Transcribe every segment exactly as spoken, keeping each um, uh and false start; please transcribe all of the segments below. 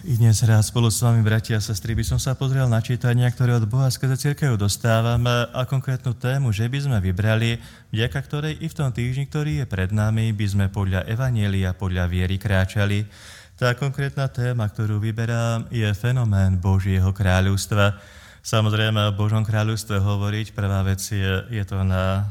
I dnes rád spolu s vami, bratia a sestry, by som sa pozrel na čítania, ktoré od Boha skrze cirkev dostávame a konkrétnu tému, že by sme vybrali, vďaka ktorej i v tom týždni, ktorý je pred nami, by sme podľa evanjelia, podľa viery kráčali. Tá konkrétna téma, ktorú vyberám, je fenomén Božieho kráľovstva. Samozrejme o Božom kráľovstve hovoriť, prvá vec je, je to na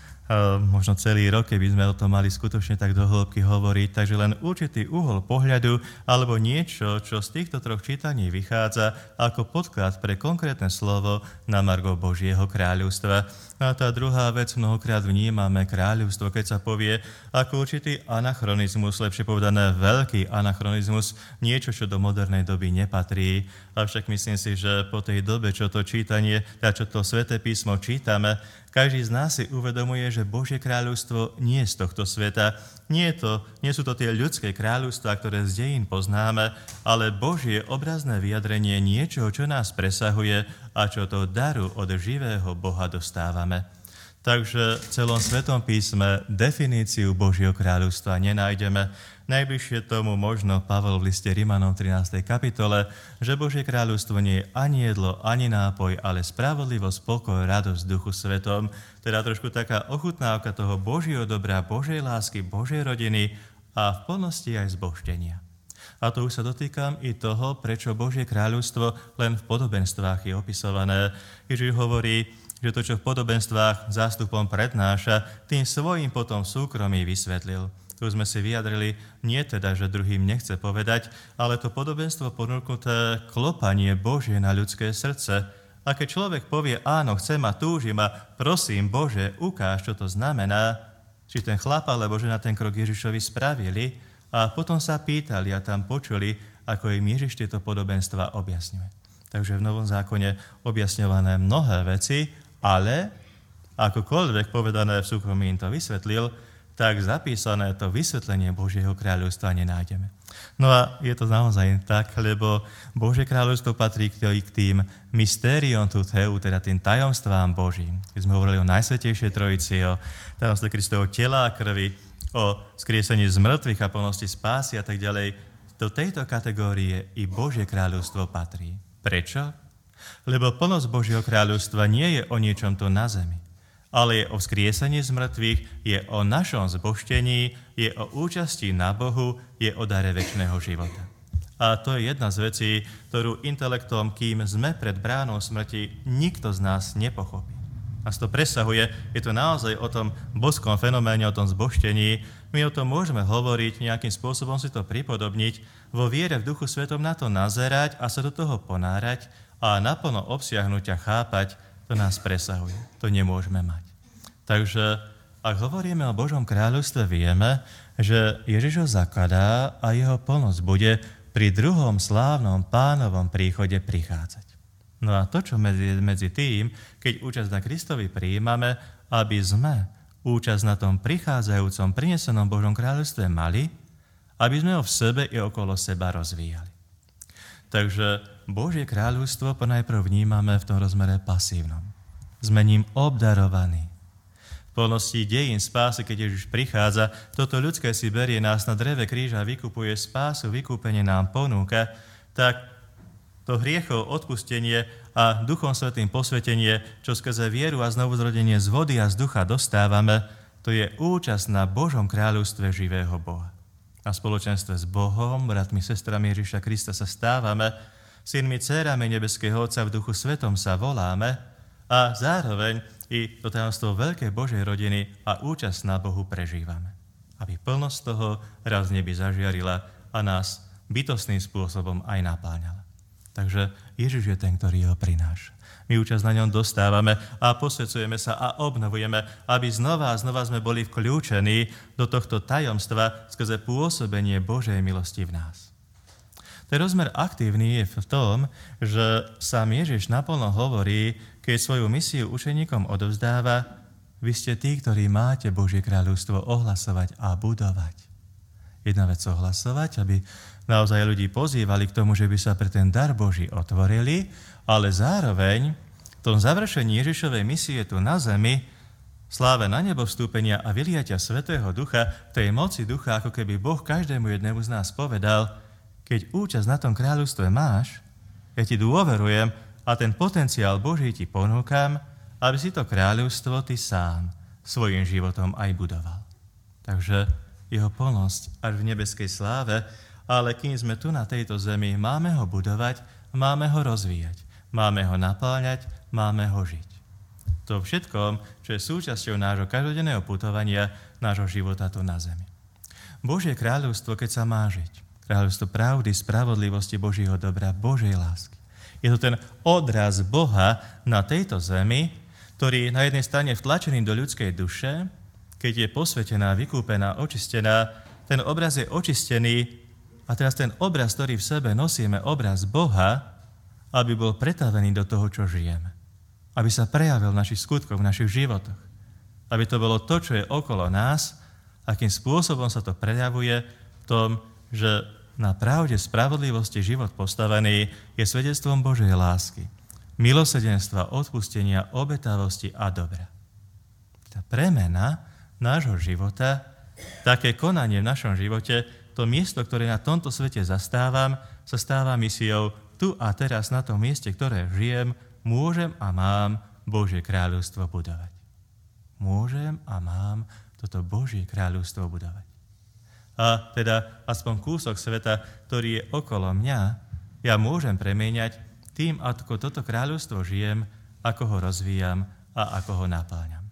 možno celý rok, keby sme o tom mali skutočne tak do hĺbky hovoriť, takže len určitý uhol pohľadu alebo niečo, čo z týchto troch čítaní vychádza ako podklad pre konkrétne slovo na margo Božieho kráľovstva. A tá druhá vec, mnohokrát vnímame kráľovstvo, keď sa povie ako určitý anachronizmus, lepšie povedané veľký anachronizmus, niečo, čo do modernej doby nepatrí. Avšak myslím si, že po tej dobe, čo to čítanie, čo to sväté písmo čítame, každý z nás si uvedomuje, že Božie kráľovstvo nie je z tohto sveta. Nie, je to, nie sú to tie ľudské kráľovstvá, ktoré z dejín poznáme, ale Božie obrazné vyjadrenie niečoho, čo nás presahuje a čo to daru od živého Boha dostávame. Takže v celom Svetom písme definíciu Božieho kráľovstva nenájdeme. Najbližšie tomu možno Pavel v liste Rimanom trinástej kapitole, že Božie kráľovstvo nie je ani jedlo, ani nápoj, ale spravodlivosť, pokoj, radosť v Duchu Svetom. Teda trošku taká ochutnávka toho Božieho dobra, Božej lásky, Božej rodiny a v plnosti aj zbožtenia. A to už sa dotýkam i toho, prečo Božie kráľovstvo len v podobenstvách je opisované. Ježiš hovorí, že to, čo v podobenstvách zástupom prednáša, tým svojím potom súkromí vysvetlil. Tu sme si vyjadrili, nie teda, že druhým nechce povedať, ale to podobenstvo ponúknuté klopanie Božie na ľudské srdce. A keď človek povie, áno, chcem a túžim a prosím, Bože, ukáž, čo to znamená, či ten chlap alebo žena ten krok Ježišovi spravili a potom sa pýtali a tam počuli, ako im Ježiš tieto podobenstva objasňuje. Takže v Novom zákone objasňované mnohé veci, ale akokoľvek povedané v súkromí im to vysvetlil, tak zapísané to vysvetlenie Božieho kráľovstva nenájdeme. No a je to naozaj tak, lebo Božie kráľovstvo patrí k tým mystériom tu theu, teda tým tajomstvám Božím. Keď sme hovorili o Najsvätejšej Trojici, o tajomstve Kristovho tela a krvi, o skriesení z mŕtvych a plnosti spásy a tak ďalej, do tejto kategórie i Božie kráľovstvo patrí. Prečo? Lebo plnosť Božieho kráľovstva nie je o niečom tu na zemi, ale je o vzkriesení z mŕtvych, je o našom zbožtení, je o účasti na Bohu, je o dare večného života. A to je jedna z vecí, ktorú intelektom, kým sme pred bránou smrti, nikto z nás nepochopí. Nás to presahuje, je to naozaj o tom boskom fenoméne, o tom zbožtení. My o tom môžeme hovoriť, nejakým spôsobom si to pripodobniť, vo viere v Duchu Svetom na to nazerať a sa do toho ponárať a naplno obsiahnuť a chápať, to nás presahuje. To nemôžeme mať. Takže ak hovoríme o Božom kráľovstve, vieme, že Ježiš ho zakladá a jeho plnosť bude pri druhom slávnom Pánovom príchode prichádzať. No a to, čo medzi, medzi tým, keď účasť na Kristovi prijímame, aby sme účasť na tom prichádzajúcom, prinesenom Božom kráľovstve mali, aby sme ho v sebe i okolo seba rozvíjali. Takže Božie kráľovstvo ponajprv vnímame v tom rozmere pasívnom. Sme ním obdarovaní. V plnosti dejín spásy, keď Ježiš prichádza, toto ľudské si berie nás na dreve kríža, vykupuje spásu, vykúpenie nám ponúka, tak to hriechov odpustenie a Duchom Svätým posvetenie, čo skrze vieru a znovuzrodenie z vody a z ducha dostávame, to je účasť na Božom kráľovstve živého Boha. Na spoločenstve s Bohom, bratmi, sestrami Ježiša Krista sa stávame, synmi, dcérami nebeského Otca v Duchu Svetom sa voláme a zároveň i to tajomstvo veľkej Božej rodiny a účasť na Bohu prežívame. Aby plnosť toho raz v nebi zažiarila a nás bytostným spôsobom aj napáňala. Takže Ježiš je ten, ktorý ho prináša. My účasť na ňom dostávame a posvedzujeme sa a obnovujeme, aby znova a znova sme boli vkľúčení do tohto tajomstva skrze pôsobenie Božej milosti v nás. Ten rozmer aktívny je v tom, že sám Ježiš naplno hovorí, keď svoju misiu učeníkom odovzdáva, vy ste tí, ktorí máte Božie kráľovstvo ohlasovať a budovať. Jedna vec ohlasovať, aby naozaj ľudí pozývali k tomu, že by sa pre ten dar Boží otvorili, ale zároveň v tom završení Ježišovej misie tu na zemi, sláve na nebo vstúpenia a vyliatia Svätého Ducha, tej moci Ducha, ako keby Boh každému jednému z nás povedal, keď účasť na tom kráľovstve máš, ja ti dôverujem a ten potenciál Boží ti ponúkam, aby si to kráľovstvo ty sám svojím životom aj budoval. Takže jeho plnosť až v nebeskej sláve, ale kým sme tu na tejto zemi, máme ho budovať, máme ho rozvíjať, máme ho napáľať, máme ho žiť. To všetkom, čo je súčasťou nášho každodenného putovania, nášho života tu na zemi. Božie kráľovstvo, keď sa má žiť, kráľovstvo pravdy, spravodlivosti, Božieho dobra, Božej lásky. Je to ten odraz Boha na tejto zemi, ktorý na jednej strane vtlačený do ľudskej duše, keď je posvetená, vykúpená, očistená, ten obraz je očistený a teraz ten obraz, ktorý v sebe nosíme, obraz Boha, aby bol pretavený do toho, čo žijeme. Aby sa prejavil v našich skutkoch, v našich životoch. Aby to bolo to, čo je okolo nás, akým spôsobom sa to prejavuje v tom, že na pravde spravodlivosti život postavený je svedectvom Božej lásky, milosrdenstva, odpustenia, obetavosti a dobra. Tá premena nášho života, také konanie v našom živote, to miesto, ktoré na tomto svete zastávam, sa stáva misiou tu a teraz na tom mieste, ktoré žijem, môžem a mám Božie kráľovstvo budovať. Môžem a mám toto Božie kráľovstvo budovať. A teda aspoň kúsok sveta, ktorý je okolo mňa, ja môžem premieňať tým, ako toto kráľovstvo žijem, ako ho rozvíjam a ako ho napáľam.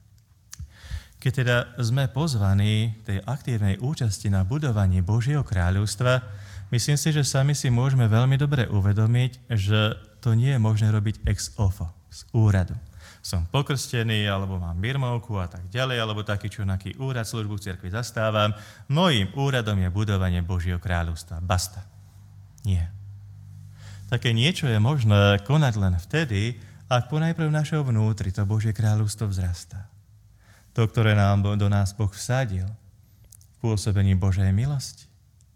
Keď teda sme pozvaní tej aktívnej účasti na budovaní Božieho kráľovstva, myslím si, že sami si môžeme veľmi dobre uvedomiť, že to nie je možné robiť ex ofo, z úradu. Som pokrstený, alebo mám birmovku a tak ďalej, alebo taký čo naký úrad, službu v cirkvi zastávam. Mojím úradom je budovanie Božieho kráľovstva. Basta. Nie. Také niečo je možné konať len vtedy, ak ponajprv našeho vnútri to Božie kráľovstvo vzrastá. To, ktoré nám do nás Boh vsadil v pôsobení Božej milosti.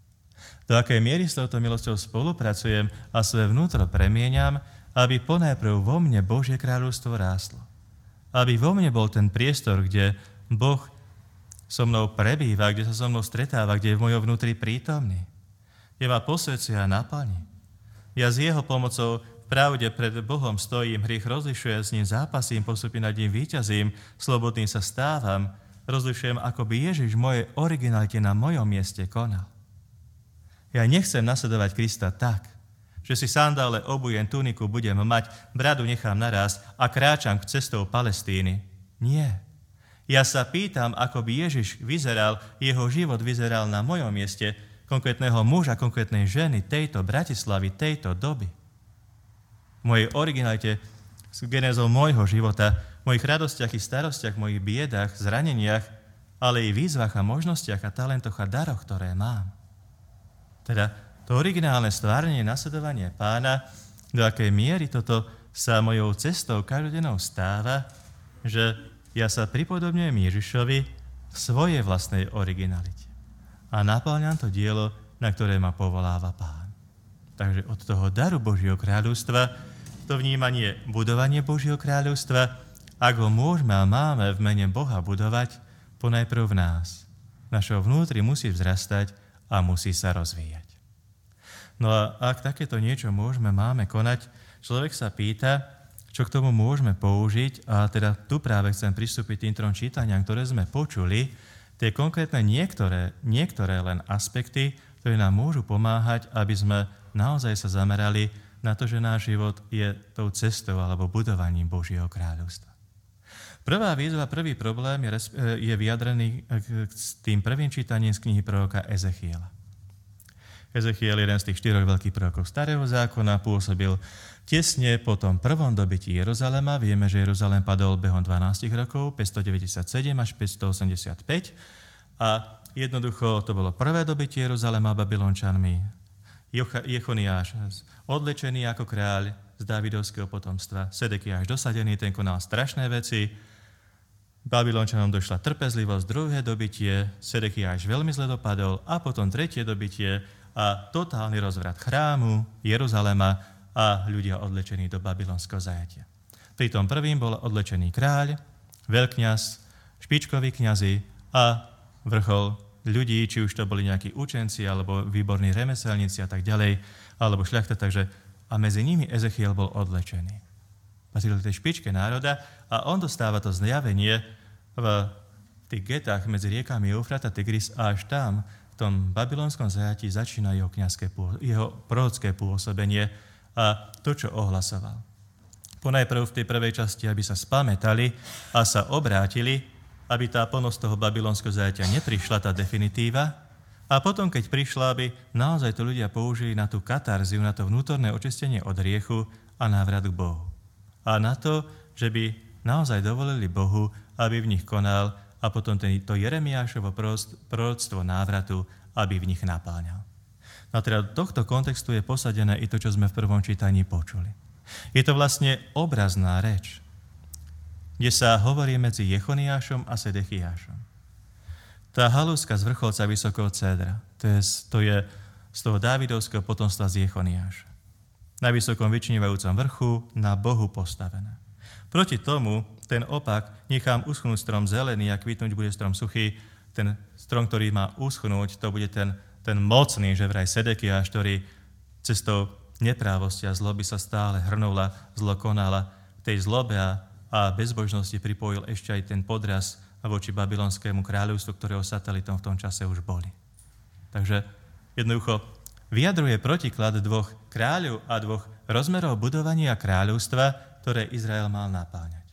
Do akej miery s touto milosťou spolupracujem a svoje vnútro premieňam, aby ponajprv vo mne Božie kráľovstvo rástlo. Aby vo mne bol ten priestor, kde Boh so mnou prebýva, kde sa so mnou stretáva, kde je v mojom vnútri prítomný. Kde ma posvedzuje a naplní. Ja s jeho pomocou v pravde pred Bohom stojím, hriech rozlišujem, s ním zápasím, postupím nad ním víťazím, slobodným sa stávam, rozlišujem, ako by Ježiš v mojej originalite na mojom mieste konal. Ja nechcem nasledovať Krista tak, že si sandále obujem, tuniku budem mať, bradu nechám naraz a kráčam k cestou Palestíny. Nie. Ja sa pýtam, ako by Ježiš vyzeral, jeho život vyzeral na mojom mieste, konkrétneho muža, konkrétnej ženy, tejto Bratislavy, tejto doby. V mojej originalite, s genézou môjho života, v mojich radostiach i starostiach, v mojich biedách, zraneniach, ale i výzvach a možnostiach a talentoch a daroch, ktoré mám. Teda to originálne stvárenie, nasledovanie Pána, do akej miery toto sa mojou cestou každodennou stáva, že ja sa pripodobňujem Ježišovi v svojej vlastnej originalite. A napáľam to dielo, na ktoré ma povoláva Pán. Takže od toho daru Božieho kráľovstva, to vnímanie, budovanie Božieho kráľovstva, ak ho môžeme a máme v mene Boha budovať, ponajprv v nás. Našho vnútri musí vzrastať a musí sa rozvíjať. No a ak takéto niečo môžeme, máme konať, človek sa pýta, čo k tomu môžeme použiť, a teda tu práve chcem pristúpiť tým trom čítaniam, ktoré sme počuli, tie konkrétne niektoré, niektoré len aspekty, ktoré nám môžu pomáhať, aby sme naozaj sa zamerali na to, že náš život je tou cestou alebo budovaním Božieho kráľovstva. Prvá výzva, prvý problém je, je vyjadrený s tým prvým čítaním z knihy proroka Ezechiela. Ezechiel, jeden z tých štyroch veľkých prorokov Starého zákona, pôsobil tesne po tom prvom dobytí Jeruzalema. Vieme, že Jeruzalém padol behom dvanásť rokov, päťstodeväťdesiatsedem až päťstoosemdesiatpäť. A jednoducho to bolo prvé dobytie Jeruzalema Babylončanmi. Jechoniáš odlečený ako kráľ z Dávidovského potomstva. Sedekiáš dosadený, ten konal strašné veci. Babylončanom došla trpezlivosť, druhé dobytie, Sedekiáš veľmi zle dopadol a potom tretie dobytie a totálny rozvrat chrámu, Jeruzalema a ľudia odlečení do babylonského zajatia. Pri tom prvým bol odlečený kráľ, veľkňaz, špičkoví kňazi a vrchol ľudí, či už to boli nejakí učenci, alebo výborní remeselníci a tak ďalej, alebo šľachta, takže a medzi nimi Ezechiel bol odlečený. Patril k tej špičke národa a on dostáva to zjavenie v tých getách medzi riekami Eufrat a Tigris a až tam, v tom babylonskom zajatí začína jeho, kňazské, jeho prorocké pôsobenie a to, čo ohlasoval. Ponajprv v tej prvej časti, aby sa spamätali a sa obrátili, aby tá plnosť toho babylonského zajatia neprišla, tá definitíva, a potom, keď prišla, aby naozaj to ľudia použili na tú katarziu, na to vnútorné očistenie od hriechu a návrat k Bohu. A na to, že by naozaj dovolili Bohu, aby v nich konal a potom to Jeremiášovo proroctvo návratu, aby v nich napáňal. No a teda do tohto kontextu je posadené i to, čo sme v prvom čítaní počuli. Je to vlastne obrazná reč, kde sa hovorí medzi Jechoniášom a Sedechiášom. Tá halúska z vrcholca vysokého cédra, to je, to je z toho Dávidovského potomstva z Jechoniáša. Na vysokom vyčnívajúcom vrchu, na Bohu postavené. Proti tomu, ten opak, nechám uschnúť strom zelený a kvitnúť bude strom suchý. Ten strom, ktorý má uschnúť, to bude ten ten mocný, že vraj Sedekiáš, ktorý cestou neprávosti a zloby sa stále hrnula, zlo konala, tej zlobe a, a bezbožnosti pripojil ešte aj ten podraz voči babylonskému kráľovstvu, ktorého satelitom v tom čase už boli. Takže jednoducho vyjadruje protiklad dvoch kráľov a dvoch rozmerov budovania kráľovstva, ktoré Izrael mal napáňať.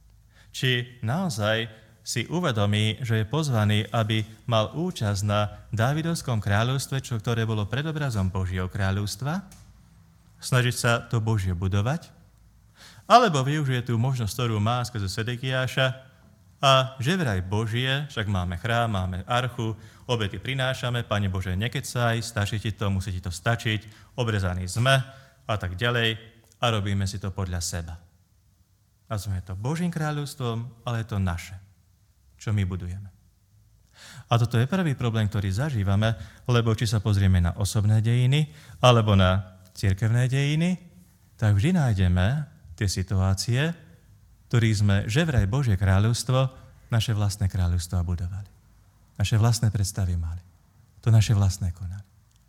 Či naozaj si uvedomí, že je pozvaný, aby mal účasť na Dávidovskom kráľovstve, čo, ktoré bolo predobrazom Božieho kráľovstva, snažiť sa to Božie budovať, alebo využije tú možnosť, ktorú má skrze Sedekiáša a že vraj Božie, však máme chrám, máme archu, obety prinášame, Pane Bože, nekecaj, stačí ti to, musí ti to stačiť, obrezaní sme a tak ďalej a robíme si to podľa seba. Nazveme to Božím kráľovstvom, ale je to naše, čo my budujeme. A toto je prvý problém, ktorý zažívame, lebo či sa pozrieme na osobné dejiny alebo na cirkevné dejiny, tak vždy nájdeme tie situácie, ktorých sme, že vraj Božie kráľovstvo, naše vlastné kráľovstvo budovali. Naše vlastné predstavy mali. To naše vlastné konali.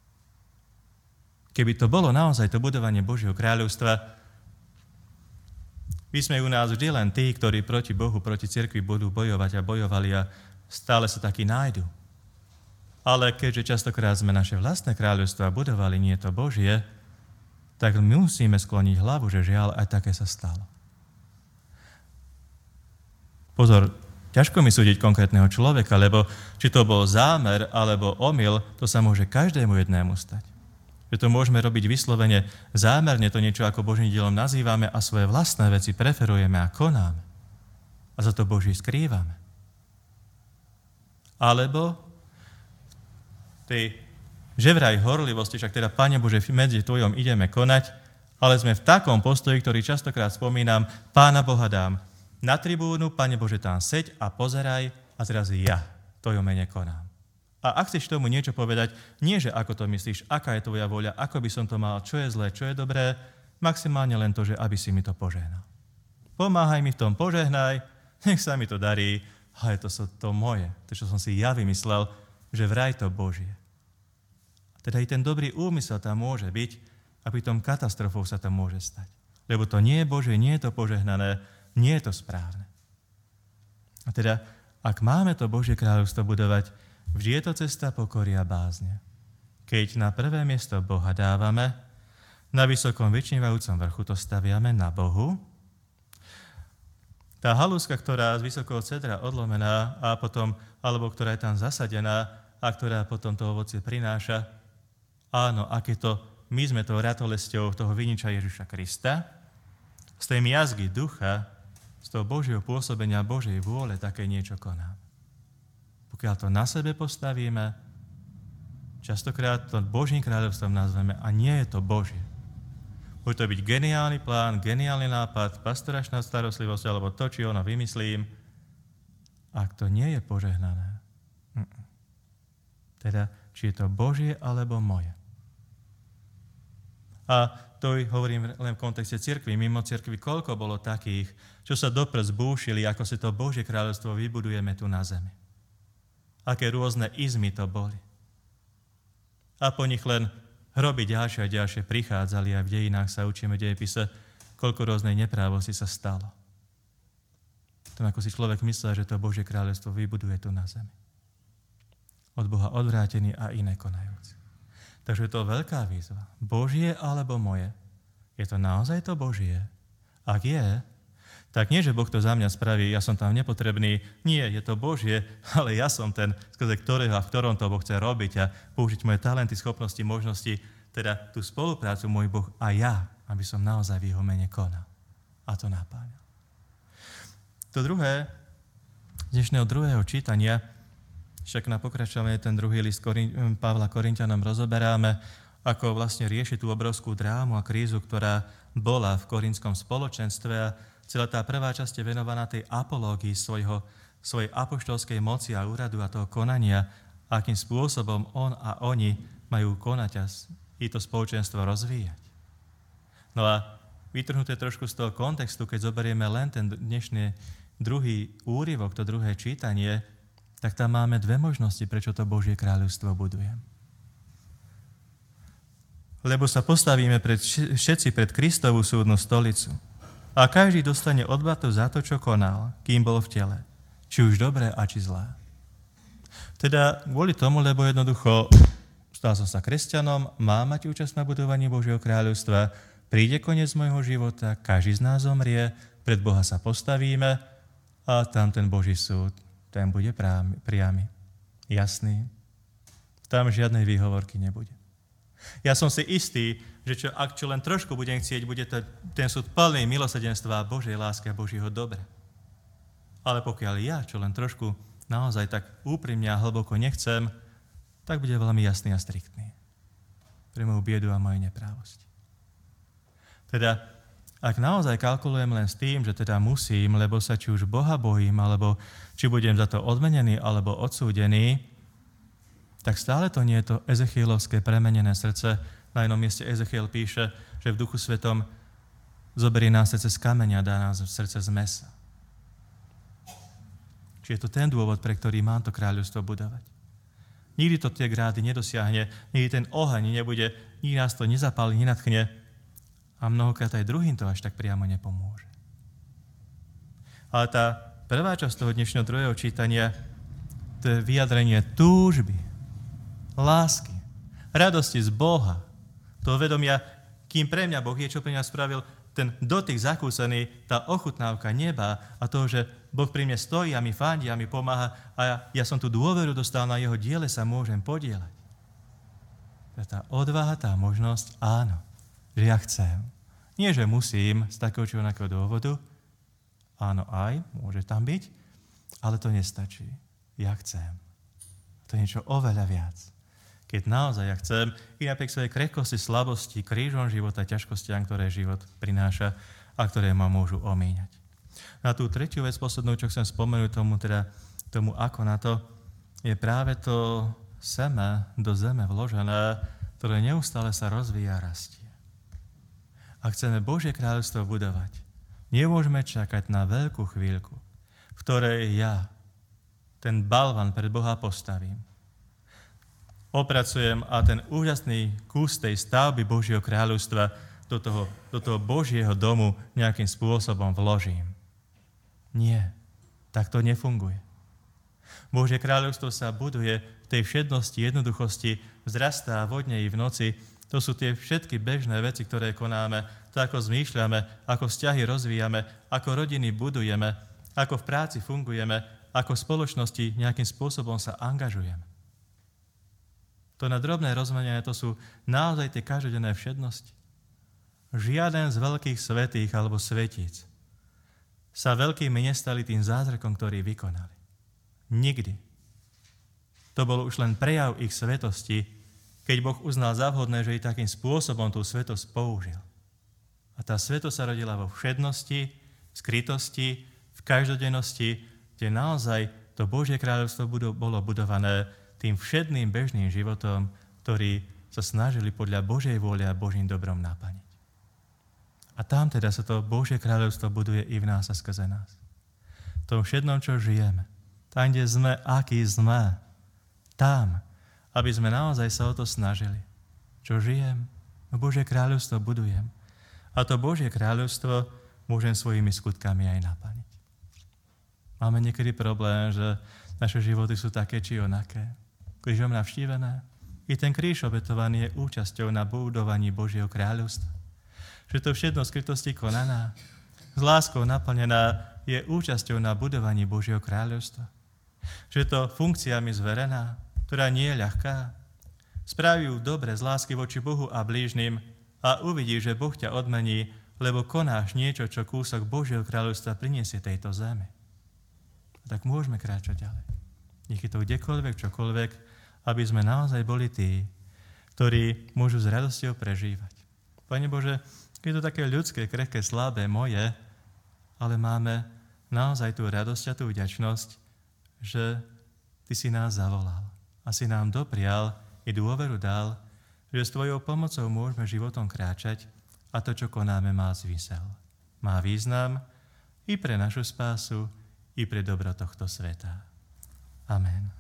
Keby to bolo naozaj to budovanie Božieho kráľovstva, my sme u nás vždy len tí, ktorí proti Bohu, proti cirkvi budú bojovať a bojovali a stále sa takí nájdu. Ale keďže častokrát sme naše vlastné kráľovstvo budovali, nie je to Božie, tak musíme skloniť hlavu, že žiaľ, aj také sa stalo. Pozor, ťažko mi súdiť konkrétneho človeka, lebo či to bol zámer alebo omyl, to sa môže každému jednému stať. Že to môžeme robiť vyslovene zámerne, to niečo ako Božím dielom nazývame a svoje vlastné veci preferujeme a konáme. A za to Boží skrývame. Alebo tej že vraj horlivosti, však teda, Pane Bože, medzi Tvojom ideme konať, ale sme v takom postoji, ktorý častokrát spomínam, Pána Boha dám na tribúnu, Pane Bože, tam seď a pozeraj a teraz ja Tvojom mene konám. A ak chceš tomu niečo povedať, nie že ako to myslíš, aká je Tvoja voľa, ako by som to mal, čo je zlé, čo je dobré, maximálne len to, že aby si mi to požehnal. Pomáhaj mi v tom, požehnaj, nech sa mi to darí, ale to sú to moje, to, čo som si ja vymyslel, že vraj to Božie. Teda i ten dobrý úmysel tam môže byť a pritom katastrofou sa tam môže stať. Lebo to nie je Božie, nie je to požehnané, nie je to správne. A teda, ak máme to Božie kráľovstvo budovať, vždy je to cesta pokory a bázne. Keď na prvé miesto Boha dávame, na vysokom vyčnívajúcom vrchu to staviame na Bohu, tá halúska, ktorá z vysokého cedra odlomená a potom, alebo ktorá je tam zasadená a ktorá potom to ovocie prináša, áno, ak je to, my sme to ratolesťou toho viniča Ježiša Krista, z tej miazgy ducha, z toho Božieho pôsobenia, Božej vôle také niečo koná. Pokiaľ to na sebe postavíme, častokrát to Božím kráľovstvom nazveme a nie je to Božie. Bude to byť geniálny plán, geniálny nápad, pastoračná starostlivosť alebo to, či ono vymyslím, ak to nie je požehnané. Mm-mm. Teda, či je to Božie alebo moje. A to hovorím len v kontexte cirkvi. Mimo cirkvi, koľko bolo takých, čo sa doprz búšili, ako si to Božie kráľovstvo vybudujeme tu na zemi. aké rôzne izmy to boli. A po nich len hroby ďalšie a ďalšie prichádzali a v dejinách sa učíme v dejepise, koľko rôznej neprávosti sa stalo. Tom, ako si človek myslel, že to Božie kráľovstvo vybuduje tu na zemi. Od Boha odvrátený a iné konajúci. Takže je to veľká výzva. Božie alebo moje? Je to naozaj to Božie? Ak je, tak nie, že Boh to za mňa spraví, ja som tam nepotrebný. Nie, je to Božie, ale ja som ten, skrze ktorého a v ktorom to Boh chce robiť a použiť moje talenty, schopnosti, možnosti, teda tú spoluprácu môj Boh a ja, aby som naozaj v jeho mene konal. A to napáňal. To druhé, z dnešného druhého čítania, však na pokračovanie ten druhý list Korin- Pavla Korinťanom rozoberáme, ako vlastne rieši tú obrovskú drámu a krízu, ktorá bola v korintskom spoločenstve a celá tá prvá časť je venovaná tej apológii svojho, svojej apoštolskej moci a úradu a toho konania, akým spôsobom on a oni majú konať a i to spoločenstvo rozvíjať. No a vytrhnuté trošku z toho kontextu, keď zoberieme len ten dnešný druhý úryvok, to druhé čítanie, tak tam máme dve možnosti, prečo to Božie kráľovstvo budujem. Lebo sa postavíme pred, všetci pred Kristovú súdnu stolicu a každý dostane odplatu za to, čo konal, kým bol v tele. Či už dobré a či zlé. Teda kvôli tomu, lebo jednoducho stal som sa kresťanom, mám mať účasť na budovaní Božieho kráľovstva, príde koniec môjho života, každý z nás zomrie, pred Boha sa postavíme a tam ten Boží súd, ten bude priamy, jasný. Tam žiadnej výhovorky nebude. Ja som si istý, že čo, ak čo len trošku budem chcieť, bude to ten súd plný milosrdenstva, Božej lásky a Božieho dobra. Ale pokiaľ ja čo len trošku naozaj tak úprimne a hlboko nechcem, tak bude veľmi jasný a striktný. Pre moju biedu a moje neprávosť. Teda, ak naozaj kalkulujem len s tým, že teda musím, lebo sa či už Boha bojím, alebo či budem za to odmenený, alebo odsúdený, tak stále to nie je to ezechielovské premenené srdce. Na jednom mieste Ezechiel píše, že v Duchu Svetom zoberie nás srdce z kameňa a dá nás srdce z mesa. Čiže je to ten dôvod, pre ktorý mám to kráľovstvo budovať. Nikdy to tie grády nedosiahne, nikdy ten oheň nebude, nikdy nás to nezapáli, nenadchne a mnohokrát aj druhým to až tak priamo nepomôže. Ale tá prvá časť toho dnešného druhého čítania, to je vyjadrenie túžby, lásky, radosti z Boha, toho vedomia, kým pre mňa Boh je, čo pre mňa spravil, ten dotyk zakúsený, tá ochutnávka neba a toho, že Boh pri mne stojí a mi fandí a mi pomáha a ja, ja som tú dôveru dostal, na jeho diele sa môžem podieľať. Tá odvaha, tá možnosť, áno, že ja chcem. Nie, že musím z takého či onakého dôvodu, áno aj, môže tam byť, ale to nestačí. Ja chcem. To je niečo oveľa viac. Keď naozaj ja chcem, i napriek svojej krehkosti, slabosti, krížom života, ťažkostiam, ktoré život prináša a ktoré ma môžu omíňať. Na tú tretiu vec, poslednú, čo chcem spomenúť tomu, teda, tomu ako na to, je práve to seme do zeme vložené, ktoré neustále sa rozvíja a rastie. Ak chceme Božie kráľovstvo budovať, nemôžeme čakať na veľkú chvíľku, v ktorej ja ten balvan pred Boha postavím, opracujem a ten úžasný kus tej stavby Božieho kráľovstva do toho, do toho Božieho domu nejakým spôsobom vložím. Nie, tak to nefunguje. Božie kráľovstvo sa buduje v tej všednosti, jednoduchosti, vzrastá vodne i v noci. To sú tie všetky bežné veci, ktoré konáme, to ako zmýšľame, ako vzťahy rozvíjame, ako rodiny budujeme, ako v práci fungujeme, ako v spoločnosti nejakým spôsobom sa angažujeme. To na drobné rozmenenie, to sú naozaj tie každodenné všednosti. Žiaden z veľkých svätých alebo svetíc sa veľkými nestali tým zázrakom, ktorý vykonali. Nikdy. To bol už len prejav ich svetosti, keď Boh uznal za vhodné, že i takým spôsobom tú svetosť použil. A tá svetosť sa rodila vo všednosti, v skrytosti, v každodennosti, kde naozaj to Božie kráľovstvo bolo budované tým všedným bežným životom, ktorí sa snažili podľa Božej vôle a Božím dobrom naplniť. A tam teda sa to Božie kráľovstvo buduje i v nás a skrze nás. V tom všednom, čo žijeme, tam, kde sme, aký sme, Tam, aby sme naozaj sa o to snažili. Čo žijem? No Božie kráľovstvo budujem. A to Božie kráľovstvo môžem svojimi skutkami aj naplniť. Máme niekedy problém, že naše životy sú také či onaké. Krížom navštívené. I ten kríž obetovaný je účasťou na budovaní Božieho kráľovstva. Že to všetno skrytosti konaná, s láskou naplnená, je účasťou na budovaní Božieho kráľovstva. Že to funkciami zverená, ktorá nie je ľahká, spraví ju dobre z lásky voči Bohu a blížnym a uvidí, že Boh ťa odmení, lebo konáš niečo, čo kúsok Božieho kráľovstva priniesie tejto zemi. A tak môžeme kráčať ďalej. Nech je to kdekoľvek, čokoľvek, aby sme naozaj boli tí, ktorí môžu s radosťou prežívať. Pane Bože, je to také ľudské, krehké, slabé, moje, ale máme naozaj tú radosť a tú vďačnosť, že Ty si nás zavolal a si nám doprial i dôveru dal, že s Tvojou pomocou môžeme životom kráčať a to, čo konáme, má zmysel. Má význam i pre našu spásu, i pre dobro tohto sveta. Amen.